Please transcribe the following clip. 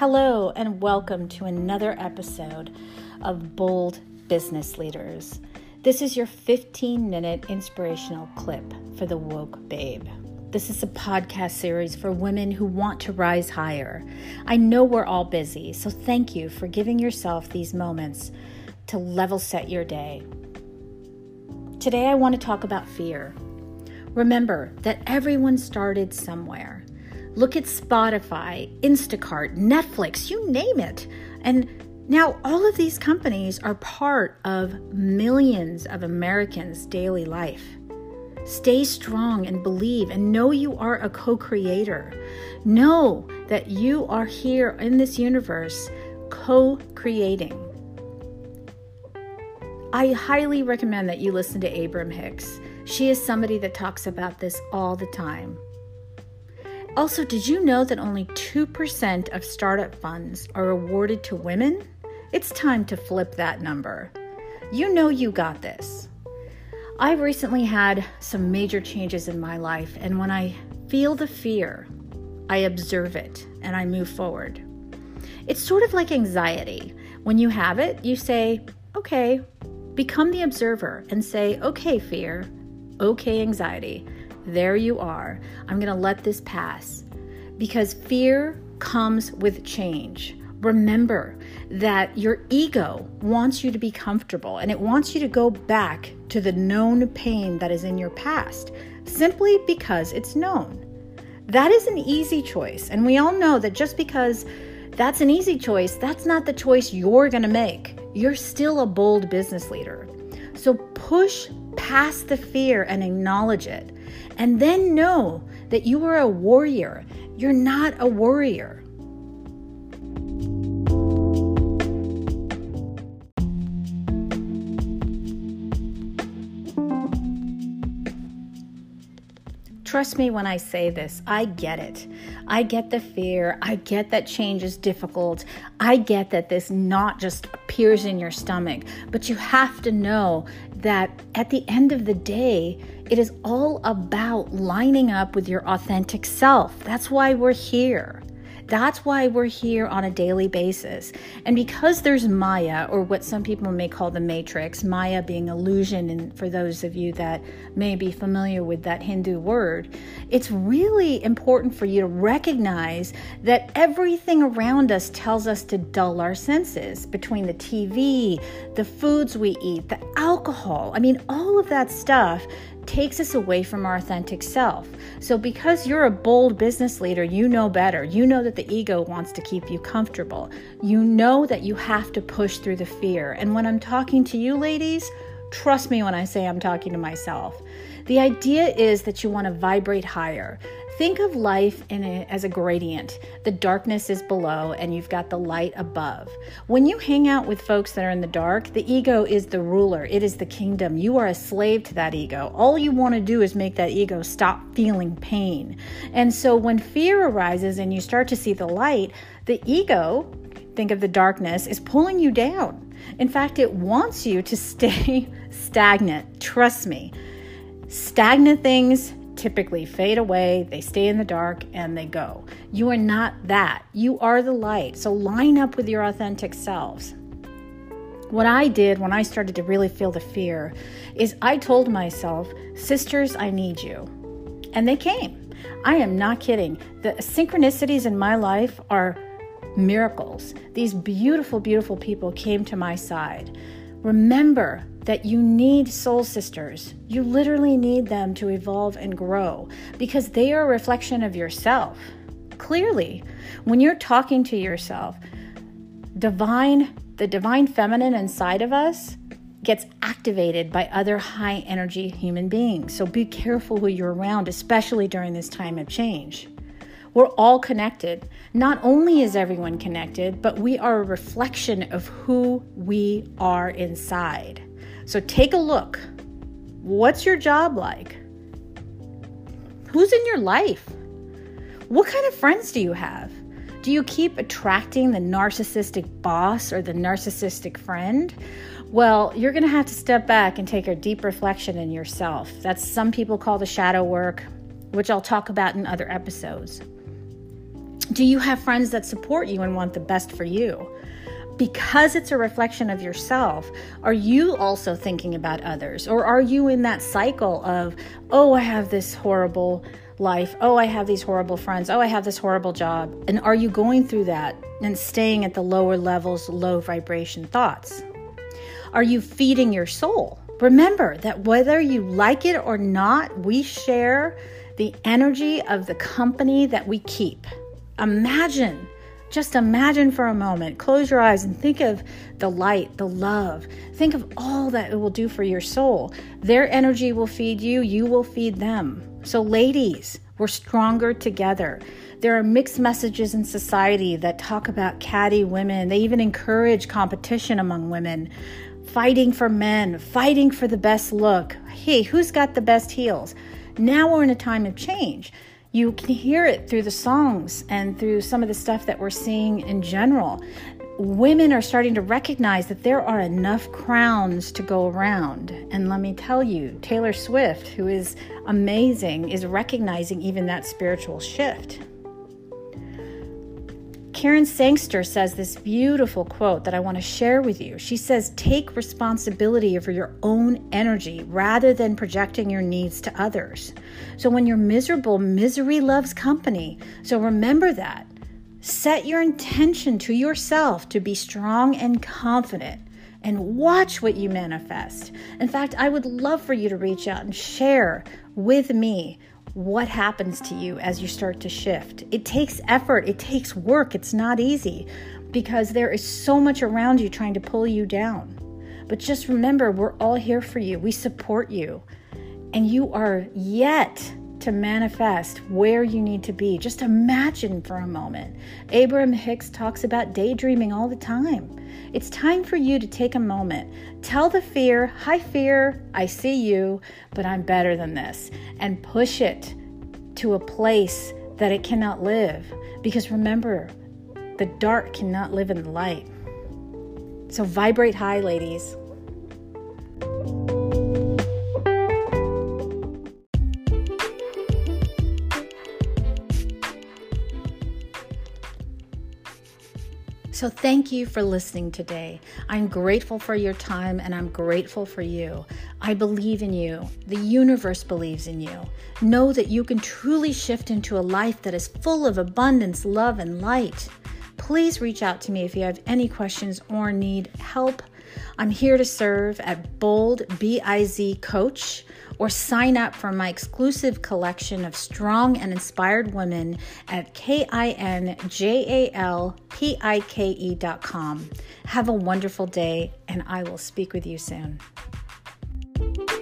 Hello and welcome to another episode of Bold Business Leaders. This is your 15-minute inspirational clip for the woke babe. This is a podcast series for women who want to rise higher. I know we're all busy, so thank you for giving yourself these moments to level set your day. Today I want to talk about fear. Remember that everyone started somewhere. Look at Spotify, Instacart, Netflix, you name it. And now all of these companies are part of millions of Americans' daily life. Stay strong and believe and know you are a co-creator. Know that you are here in this universe co-creating. I highly recommend that you listen to Abraham Hicks. She is somebody that talks about this all the time. Also, did you know that only 2% of startup funds are awarded to women? It's time to flip that number. You know you got this. I've recently had some major changes in my life, and when I feel the fear, I observe it and I move forward. It's sort of like anxiety. When you have it, you say, okay, become the observer and say, okay, fear, okay, anxiety. There you are. I'm going to let this pass because fear comes with change. Remember that your ego wants you to be comfortable and it wants you to go back to the known pain that is in your past simply because it's known. That is an easy choice. And we all know that just because that's an easy choice, that's not the choice you're going to make. You're still a bold business leader. So push past the fear and acknowledge it. And then know that you are a warrior. You're not a worrier. Trust me when I say this, I get it. I get the fear. I get that change is difficult. I get that this not just appears in your stomach, but you have to know that at the end of the day, it is all about lining up with your authentic self. That's why we're here. That's why we're here on a daily basis. And because there's Maya, or what some people may call the Matrix, Maya being illusion, and for those of you that may be familiar with that Hindu word, it's really important for you to recognize that everything around us tells us to dull our senses. Between the TV, the foods we eat, the alcohol, all of that stuff takes us away from our authentic self. So because you're a bold business leader, you know better. You know that the ego wants to keep you comfortable. You know that you have to push through the fear. And when I'm talking to you ladies, trust me when I say I'm talking to myself. The idea is that you want to vibrate higher. Think of life as a gradient. The darkness is below and you've got the light above. When you hang out with folks that are in the dark, the ego is the ruler. It is the kingdom. You are a slave to that ego. All you want to do is make that ego stop feeling pain. And so when fear arises and you start to see the light, the ego, think of the darkness, is pulling you down. In fact, it wants you to stay stagnant. Trust me. Stagnant things typically fade away, they stay in the dark, and they go. You are not that. You are the light. So line up with your authentic selves. What I did when I started to really feel the fear is I told myself, sisters, I need you. And they came. I am not kidding. The synchronicities in my life are miracles. These beautiful, beautiful people came to my side. Remember that you need soul sisters. You literally need them to evolve and grow because they are a reflection of yourself. Clearly, when you're talking to yourself, the divine feminine inside of us gets activated by other high energy human beings. So be careful who you're around, especially during this time of change. We're all connected. Not only is everyone connected, but we are a reflection of who we are inside. So take a look. What's your job like? Who's in your life? What kind of friends do you have? Do you keep attracting the narcissistic boss or the narcissistic friend? Well, you're going to have to step back and take a deep reflection in yourself. That's some people call the shadow work, which I'll talk about in other episodes. Do you have friends that support you and want the best for you? Because it's a reflection of yourself, are you also thinking about others? Or are you in that cycle of, oh, I have this horrible life. Oh, I have these horrible friends. Oh, I have this horrible job. And are you going through that and staying at the lower levels, low vibration thoughts? Are you feeding your soul? Remember that whether you like it or not, we share the energy of the company that we keep. Just imagine for a moment, close your eyes and think of the light, the love. Think of all that it will do for your soul. Their energy will feed you, you will feed them. So ladies, we're stronger together. There are mixed messages in society that talk about catty women. They even encourage competition among women, fighting for men, fighting for the best look. Hey, who's got the best heels? Now we're in a time of change. You can hear it through the songs and through some of the stuff that we're seeing in general. Women are starting to recognize that there are enough crowns to go around. And let me tell you, Taylor Swift, who is amazing, is recognizing even that spiritual shift. Karen Sangster says this beautiful quote that I want to share with you. She says, take responsibility for your own energy rather than projecting your needs to others. So when you're miserable, misery loves company. So remember that. Set your intention to yourself to be strong and confident and watch what you manifest. In fact, I would love for you to reach out and share with me what happens to you as you start to shift. It takes effort. It takes work. It's not easy because there is so much around you trying to pull you down. But just remember, we're all here for you. We support you. And you are yet to manifest where you need to be. Just imagine for a moment. Abraham Hicks talks about daydreaming all the time. It's time for you to take a moment. Tell the fear, hi fear, I see you, but I'm better than this. And push it to a place that it cannot live. Because remember, the dark cannot live in the light. So vibrate high, ladies. So thank you for listening today. I'm grateful for your time and I'm grateful for you. I believe in you. The universe believes in you. Know that you can truly shift into a life that is full of abundance, love, and light. Please reach out to me if you have any questions or need help. I'm here to serve at Bold, B-I-Z Coach, or sign up for my exclusive collection of strong and inspired women at KINJALPIKE.com. Have a wonderful day, and I will speak with you soon.